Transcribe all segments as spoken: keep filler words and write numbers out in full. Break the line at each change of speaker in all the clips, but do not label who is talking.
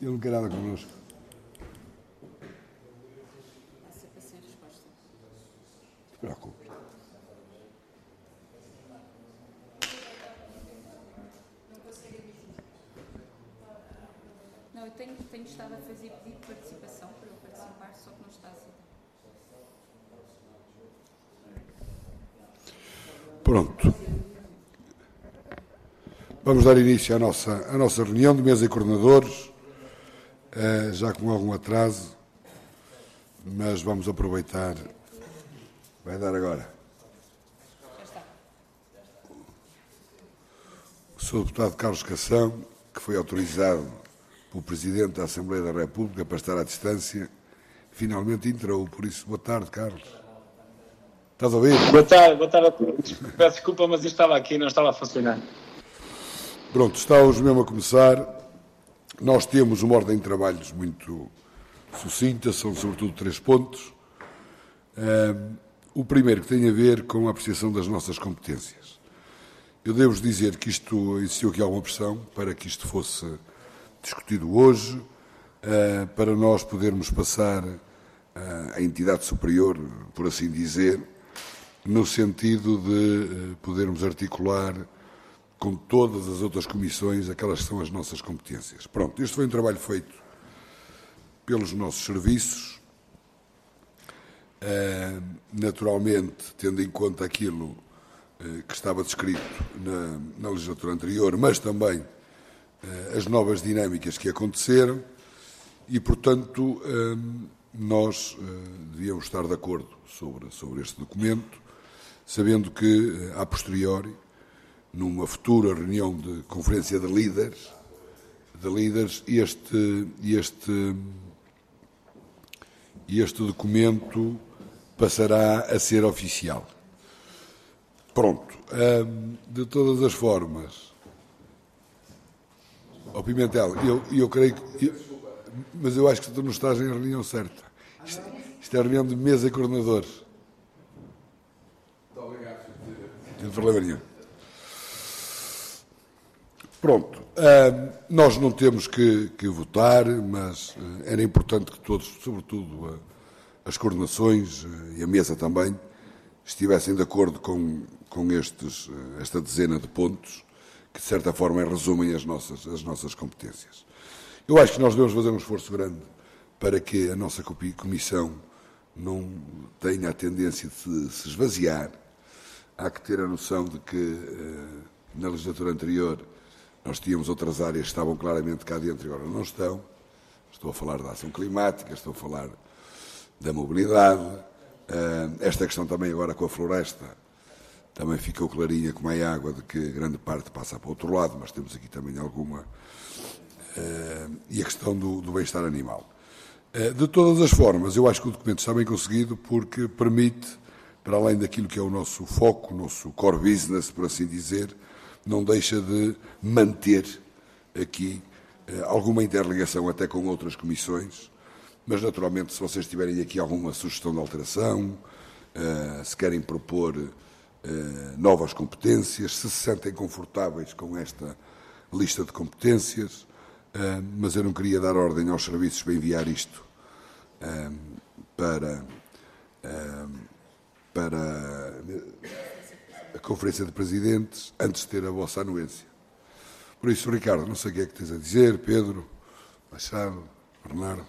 Ele não quer nada connosco.
Sem resposta.
Não se preocupe.
Não, eu tenho, tenho estado a fazer pedido de participação para eu participar, só que não está a ser.
Pronto. Vamos dar início à nossa, à nossa reunião de mesa e coordenadores, já com algum atraso, mas vamos aproveitar. Vai dar agora.
Já está.
O senhor deputado Carlos Cação, que foi autorizado pelo Presidente da Assembleia da República para estar à distância, finalmente entrou. Por isso, boa tarde, Carlos. Estás a ouvir?
Boa tarde, boa tarde a todos. Peço desculpa, mas eu estava aqui e não estava a funcionar.
Pronto, estamos mesmo a começar. Nós temos uma ordem de trabalhos muito sucinta, são sobretudo três pontos. Um, o primeiro que tem a ver com a apreciação das nossas competências. Eu devo dizer que isto existiu aqui alguma pressão para que isto fosse discutido hoje, uh, para nós podermos passar uh, à entidade superior, por assim dizer, no sentido de uh, podermos articular com todas as outras comissões aquelas que são as nossas competências. Pronto, este foi um trabalho feito pelos nossos serviços, uh, naturalmente tendo em conta aquilo uh, que estava descrito na, na legislatura anterior, mas também uh, as novas dinâmicas que aconteceram e, portanto, uh, nós uh, devíamos estar de acordo sobre, sobre este documento, sabendo que, uh, a posteriori, numa futura reunião de conferência de líderes, de líderes este, este, este documento passará a ser oficial. Pronto. De todas as formas, ó Pimentel, eu, eu creio que... Eu, mas eu acho que tu não estás em reunião certa. Isto, isto é a reunião de mesa e coordenadores. Muito obrigado, senhor Presidente. Não tem problema nenhum. Pronto, uh, nós não temos que, que votar, mas uh, era importante que todos, sobretudo uh, as coordenações uh, e a mesa também, estivessem de acordo com, com estes, uh, esta dezena de pontos, que de certa forma resumem as nossas, as nossas competências. Eu acho que nós devemos fazer um esforço grande para que a nossa comissão não tenha a tendência de se, se esvaziar. Há que ter a noção de que uh, na legislatura anterior nós tínhamos outras áreas que estavam claramente cá dentro e agora não estão. Estou a falar da ação climática, estou a falar da mobilidade. Esta questão também agora com a floresta também ficou clarinha como é água de que grande parte passa para o outro lado, mas temos aqui também alguma. E a questão do, do bem-estar animal. De todas as formas, eu acho que o documento está bem conseguido porque permite, para além daquilo que é o nosso foco, o nosso core business, por assim dizer, não deixa de manter aqui eh, alguma interligação até com outras comissões, mas naturalmente se vocês tiverem aqui alguma sugestão de alteração, eh, se querem propor eh, novas competências, se se sentem confortáveis com esta lista de competências, eh, mas eu não queria dar ordem aos serviços para enviar isto eh, para, eh, para a Conferência de Presidentes, antes de ter a vossa anuência. Por isso, Ricardo, não sei o que é que tens a dizer, Pedro, Machado, Bernardo.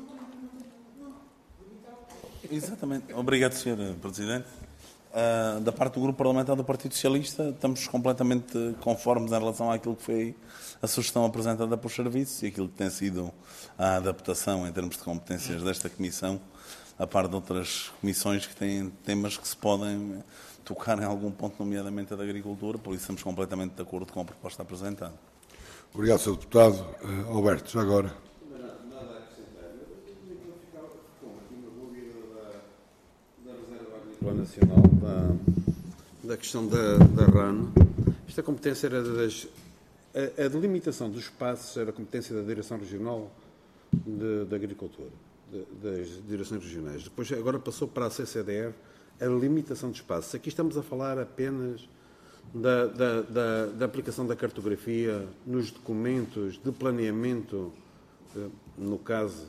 Exatamente. Obrigado, senhor Presidente. Uh, da parte do Grupo Parlamentar do Partido Socialista, estamos completamente conformes em relação àquilo que foi a sugestão apresentada pelos serviços e aquilo que tem sido a adaptação em termos de competências desta Comissão, a par de outras comissões que têm temas que se podem tocar em algum ponto, nomeadamente a da agricultura, por isso estamos completamente de acordo com a proposta apresentada.
Obrigado, senhor Deputado. Uh, Alberto, já agora.
Nada a acrescentar. Eu ficava com aqui uma dúvida da, da Reserva Agrícola Nacional, da, da questão da, da R A N. Esta competência era das... A, a delimitação dos espaços era a competência da Direção Regional de, de Agricultura, de, das Direções Regionais. Depois, agora passou para a C C D R, a limitação de espaços. Aqui estamos a falar apenas da, da, da, da aplicação da cartografia nos documentos de planeamento no caso,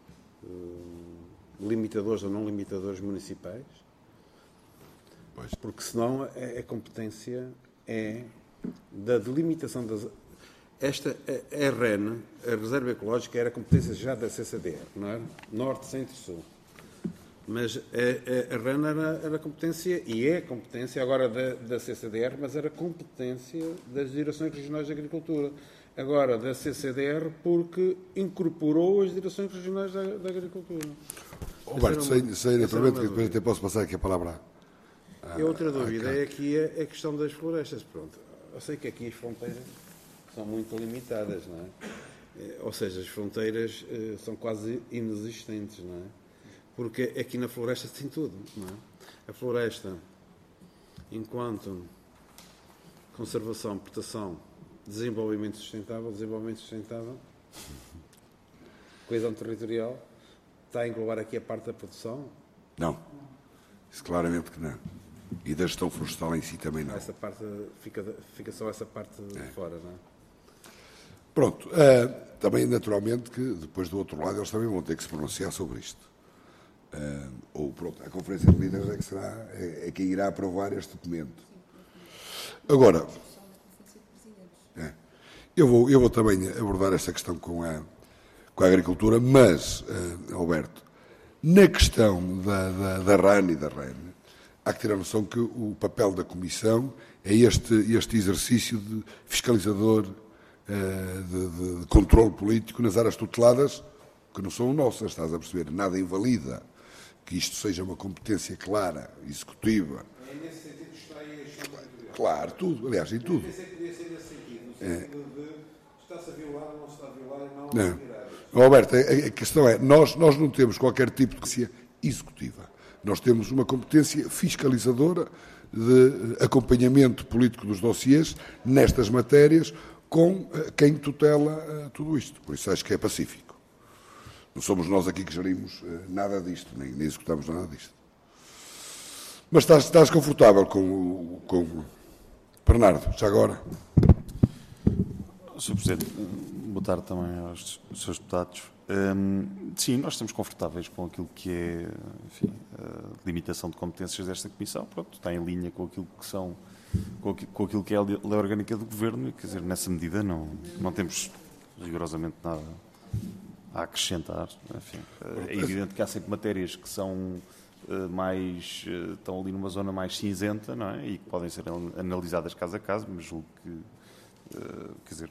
limitadores ou não limitadores municipais,
Pois.
porque senão a, a competência é da delimitação das... Esta, a, a R E N, a Reserva Ecológica, era competência já da C C D R, não era? Norte, Centro e Sul. Mas a, a, a R E N era, era competência, e é competência agora da, da C C D R, mas era competência das Direções Regionais de Agricultura. Agora da C C D R, porque incorporou as Direções Regionais da, da Agricultura.
Roberto, sem, sem naturalmente, que depois até posso passar aqui a palavra.
E outra dúvida é aqui a, a questão das florestas. Pronto, eu sei que aqui as fronteiras são muito limitadas, não é? Ou seja, as fronteiras eh, são quase inexistentes, não é? Porque aqui na floresta tem tudo, não é? A floresta, enquanto conservação, proteção, desenvolvimento sustentável, desenvolvimento sustentável, coesão territorial, está a englobar aqui a parte da produção?
Não, isso claramente que não. E da gestão florestal em si também não.
Essa parte, fica, fica só essa parte de
É.
fora, não é?
Pronto, uh, também naturalmente que depois do outro lado eles também vão ter que se pronunciar sobre isto. Uh, ou pronto, a Conferência de Líderes é que será, é, é quem irá aprovar este documento. Agora, é, eu, vou, eu vou também abordar esta questão com a, com a agricultura, mas, uh, Alberto, na questão da, da, da R A N e da R E N, há que ter a noção que o papel da Comissão é este, este exercício de fiscalizador, De, de, de controle político nas áreas tuteladas, que não são nossas, estás a perceber? Nada invalida que isto seja uma competência clara, executiva.
É nesse sentido que está aí a questão territorial.
Claro, tudo, aliás, em tudo.
Eu pensei que podia ser nesse sentido, no sentido de está-se a violar ou não se está a violar e não,
Não.
não.
Alberto, a, a questão é, nós, nós não temos qualquer tipo de competência executiva. Nós temos uma competência fiscalizadora de acompanhamento político dos dossiês nestas matérias, com quem tutela uh, tudo isto. Por isso acho que é pacífico. Não somos nós aqui que gerimos uh, nada disto, nem, nem executamos nada disto. Mas estás, estás confortável com o com... Bernardo, já agora?
senhor Presidente, boa tarde também aos senhores deputados. Um, sim, nós estamos confortáveis com aquilo que é, enfim, a limitação de competências desta Comissão. Pronto, está em linha com aquilo que são com aquilo que é a lei orgânica do Governo e, quer dizer, nessa medida não, não temos rigorosamente nada a acrescentar. Enfim, é evidente que há sempre matérias que são mais, estão ali numa zona mais cinzenta, não é? E que podem ser analisadas caso a caso, mas julgo que, quer dizer,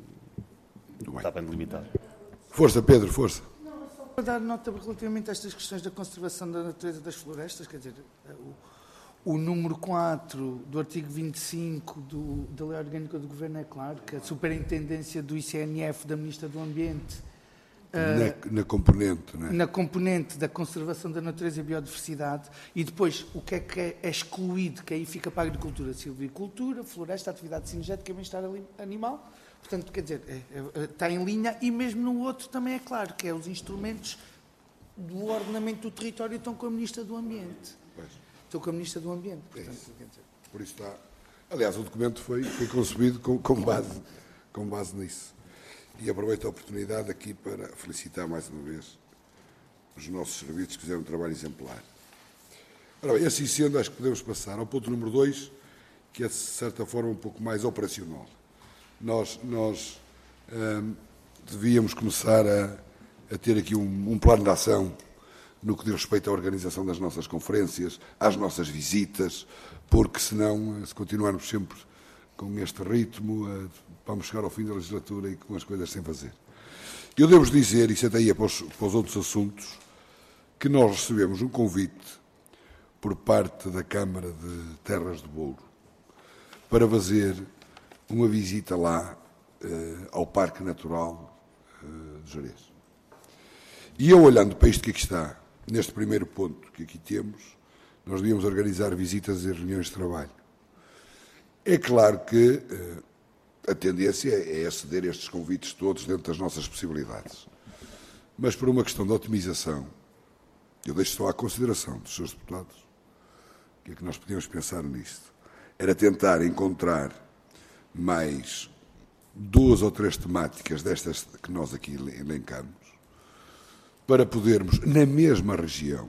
está bem delimitado.
Força, Pedro, força.
Não, só para dar nota relativamente a estas questões da conservação da natureza das florestas, quer dizer, o O número quatro do artigo vinte e cinco do, da Lei Orgânica do Governo é claro que a superintendência do I C N F da Ministra do Ambiente
na, na componente, não é?
na componente da conservação da natureza e biodiversidade, e depois o que é que é, é excluído, que aí fica para a agricultura, silvicultura, floresta, atividade cinegética e bem-estar animal. Portanto, quer dizer, é, é, está em linha, e mesmo no outro também é claro que é os instrumentos do ordenamento do território estão com a Ministra do Ambiente.
Pois.
Estou com a Ministra do Ambiente. Portanto,
É quer dizer, por isso está. Aliás, o documento foi, foi concebido com, com, base, com base nisso. E aproveito a oportunidade aqui para felicitar mais uma vez os nossos serviços que fizeram um trabalho exemplar. Ora bem, assim sendo, acho que podemos passar ao ponto número dois, que é, de certa forma, um pouco mais operacional. Nós, nós hum, devíamos começar a, a ter aqui um, um plano de ação no que diz respeito à organização das nossas conferências, às nossas visitas, porque senão, se continuarmos sempre com este ritmo, vamos chegar ao fim da legislatura e com as coisas sem fazer. Eu devo dizer, e isso até ia para os, para os outros assuntos, que nós recebemos um convite por parte da Câmara de Terras de Bouro para fazer uma visita lá eh, ao Parque Natural eh, de Jerez. E eu, olhando para isto que aqui está, neste primeiro ponto que aqui temos, nós devíamos organizar visitas e reuniões de trabalho. É claro que eh, a tendência é aceder a estes convites todos dentro das nossas possibilidades. Mas por uma questão de otimização, eu deixo só à consideração dos senhores deputados, o que é que nós podíamos pensar nisto? Era tentar encontrar mais duas ou três temáticas destas que nós aqui elencamos, para podermos, na mesma região,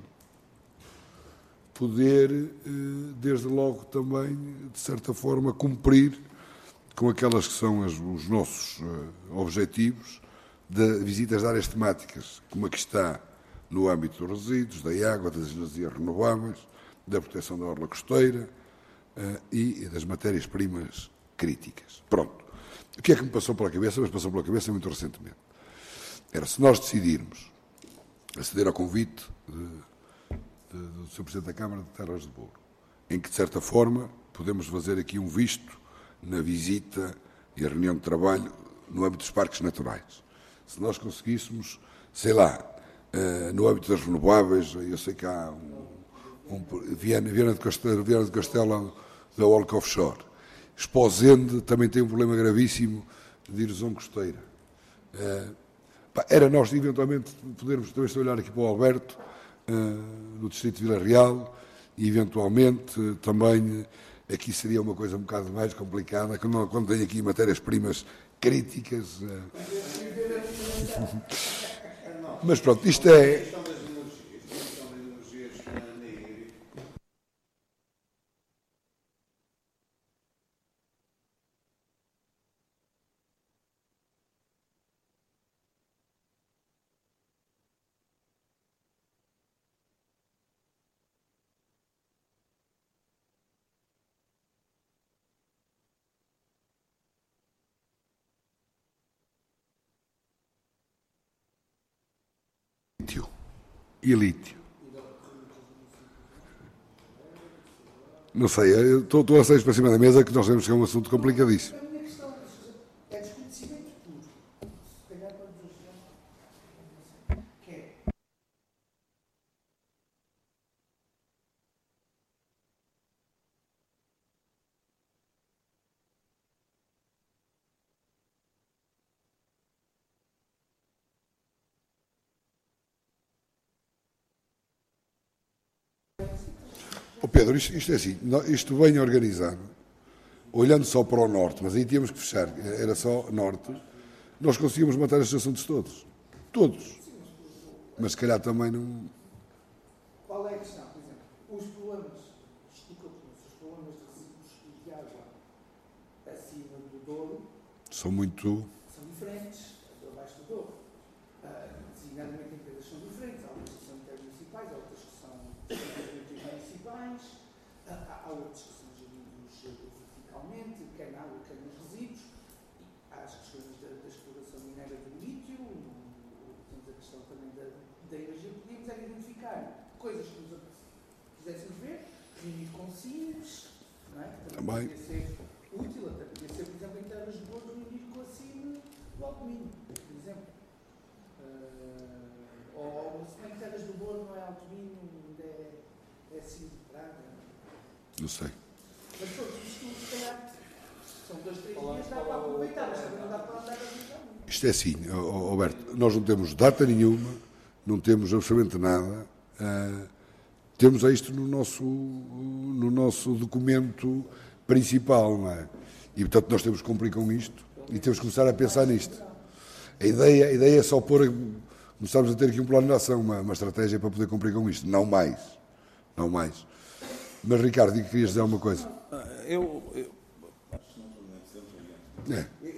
poder, desde logo também, de certa forma, cumprir com aquelas que são as, os nossos objetivos de visitas de áreas temáticas, como a que está no âmbito dos resíduos, da água, das energias renováveis, da proteção da orla costeira e das matérias-primas críticas. Pronto. O que é que me passou pela cabeça, mas passou pela cabeça muito recentemente? Era, se nós decidirmos aceder ao convite de, de, do senhor Presidente da Câmara de Terras de Douro, em que, de certa forma, podemos fazer aqui um visto na visita e a reunião de trabalho no âmbito dos parques naturais. Se nós conseguíssemos, sei lá, no âmbito das renováveis, eu sei que há um, um Viana, Viana de Castelo, Viana de Castelo da Olca Offshore. Esposende também tem um problema gravíssimo de erosão costeira. Era nós, eventualmente, podermos também olhar aqui para o Alberto, no distrito de Vila Real, e, eventualmente, também, aqui seria uma coisa um bocado mais complicada, quando, quando tem aqui matérias-primas críticas. Mas pronto, isto é... e lítio. Não sei, eu estou, estou a sair para cima da mesa que nós temos que é um assunto complicadíssimo.
A minha questão é desconhecimento puro. Se calhar vamos ajudar. Que é.
Oh Pedro, isto, isto é assim, isto bem organizado, olhando só para o norte, mas aí tínhamos que fechar, era só norte, nós conseguimos matar estes assuntos todos. Todos. Mas se calhar também não...
Qual é a questão? Por exemplo, os problemas, os problemas de resíduos de água acima do Douro
são muito...
são diferentes abaixo do Douro. Uh, designadamente empresas são diferentes, há outras que são intermunicipais, há outras que são municipais, há, há outros que são geridos verticalmente, quer na água, quer nos resíduos. E há as questões da, da exploração mineira do lítio, temos a questão também da, da energia. Podíamos é identificar coisas que nos quiséssemos ver, reunir consignas, não é?
Também.
Podia ser útil, até podia ser, por exemplo, em terras de Douro, reunir com a cima do Altomínio, por exemplo. Uh, ou se bem que terras do Douro não é Altomínio, é, é assim de prata.
Não sei.
Mas todos isto, se calhar, são dois, três dias, dá para aproveitar, mas também não dá para andar a visitar.
Isto é assim, Alberto, nós não temos data nenhuma, não temos absolutamente nada, uh, temos isto no nosso, no nosso documento principal, não é? E, portanto, nós temos que cumprir com isto e temos que começar a pensar nisto. A ideia, a ideia é só pôr, começarmos a ter aqui um plano de ação, uma, uma estratégia para poder cumprir com isto, não mais. Não mais. Mas, Ricardo, digo que querias dizer alguma coisa.
Eu... eu...
É.